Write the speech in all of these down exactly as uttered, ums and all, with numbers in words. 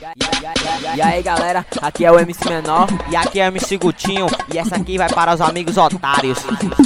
E aí galera, aqui é o M C Menor e aqui é o M C Gutinho e essa aqui vai para os amigos otários.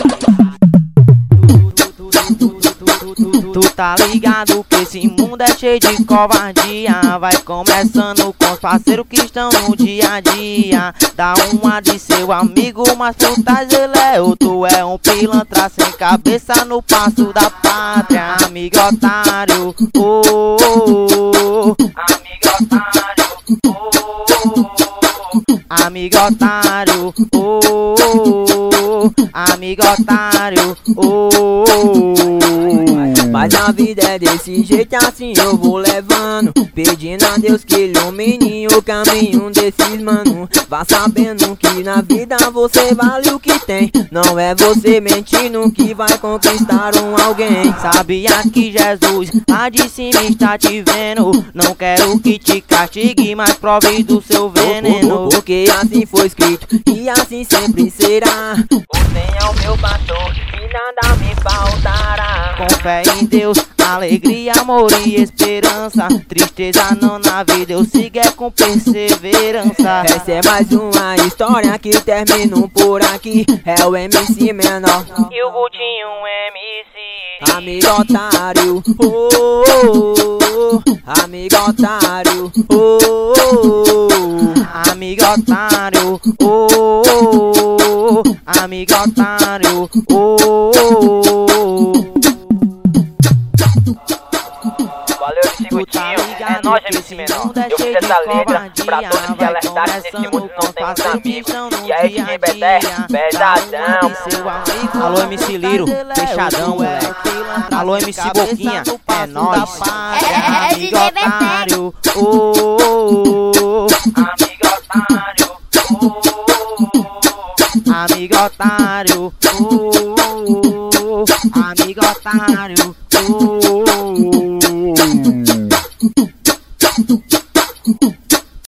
Tu tá ligado que esse mundo é cheio de covardia. Vai começando com os parceiros que estão no dia a dia. Dá uma de seu amigo, mas por trás ele é outro. É um pilantra sem cabeça no passo da pátria. Amigo otário, oh, oh, oh. Amigo otário, oh, oh, oh. Amigo otário, oh, oh, oh. Amigo otário, oh, oh, oh. Mas a vida é desse jeito, assim eu vou levando, pedindo a Deus que ilumine o caminho desses mano. Vá sabendo que na vida você vale o que tem. Não é você mentindo que vai conquistar um alguém. Sabia que Jesus lá de cima está te vendo. Não quero que te castigue, mas prove do seu veneno. Porque assim foi escrito e assim sempre será. O Senhor é o meu pastor e nada me faltará. Com fé em Deus, alegria, amor e esperança. Tristeza não na vida, eu sigo é com perseverança. Essa é mais uma história que termina por aqui. É o M C Menor e o Gutinho M C. Amigo otário, oh, oh, oh. Amigo otário, oh, oh, oh. Amigo otário, oh, oh, oh. Amigo otário, oh, oh, oh. Valeu, M C Gutinho, é nóis, M C Menor. Eu fiz essa letra pra todos que alertarem nesse mundo não tem muitos amigos. E aí, D J Beté, pesadão. Alô, M C Liro, fechadão, moleque. Alô, M C Boquinha, é nóis. É, é D J Beté. Oh, oh, oh. Amigo otário, oh, oh, oh. Amigo otário, oh, oh, oh. Amigo otário, oh, oh, oh.